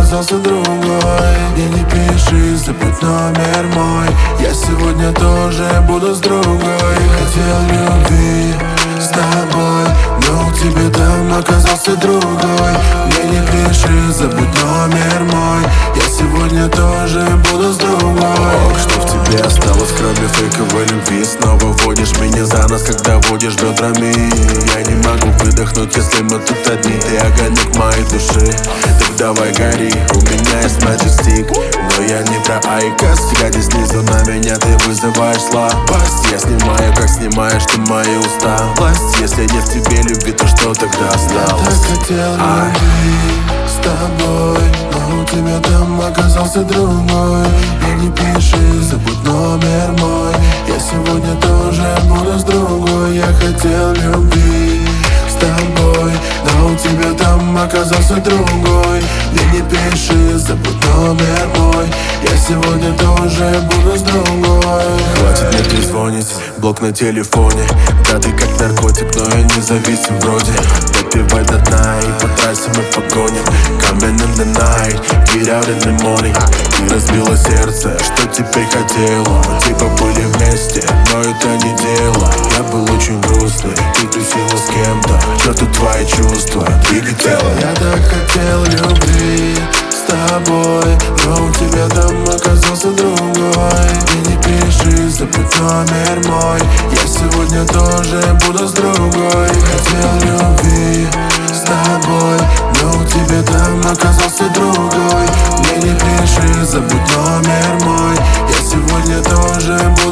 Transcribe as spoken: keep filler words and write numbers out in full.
оказался другой. Мне не пиши, забудь номер мой. Я сегодня тоже буду с другой. Хотел любви с тобой, но у тебя там оказался другой. Мне не пиши, забудь номер мой. Я сегодня тоже буду с другой. Ох, что в тебе осталось, кроме фейковой любви? Снова водишь меня за нос, когда водишь бедрами. Я не могу выдохнуть, если мы тут одни. Ты огонек моей души, так давай гори. У меня есть magic stick, но я не про айкос. Глядя снизу на меня, ты вызываешь слабость. Я снимаю, как снимаешь ты мои усталость. Если нет в тебе любви, то что тогда осталось? Я так хотел любви с тобой, но у тебя там оказался другой. И не пиши, забудь номер мой. Я сегодня тоже буду с другой. Я хотел любви с тобой, но у тебя там оказался другой. И не пиши, забудь номер мой. Я сегодня тоже буду с другой. Хватит мне трезвонить, блок на телефоне. Да ты как наркотик, но я не зависим вроде. Допивай до дна и по трассе мы погоним. Coming in the night, get out in the morning. Ты разбила сердце, что теперь хотела. Мы типа были вместе, но это не дело. Я был очень грустный, ты тусила с кем-то. Чё тут твои чувства, двигай тело. Я так хотел любви с тобой, но у тебя там оказался другой. И не пиши, забудь номер мой. Я сегодня тоже буду с другой. Хотел любви с тобой, но у тебя там оказался другой. Мне не пиши, забудь номер мой. Я сегодня тоже буду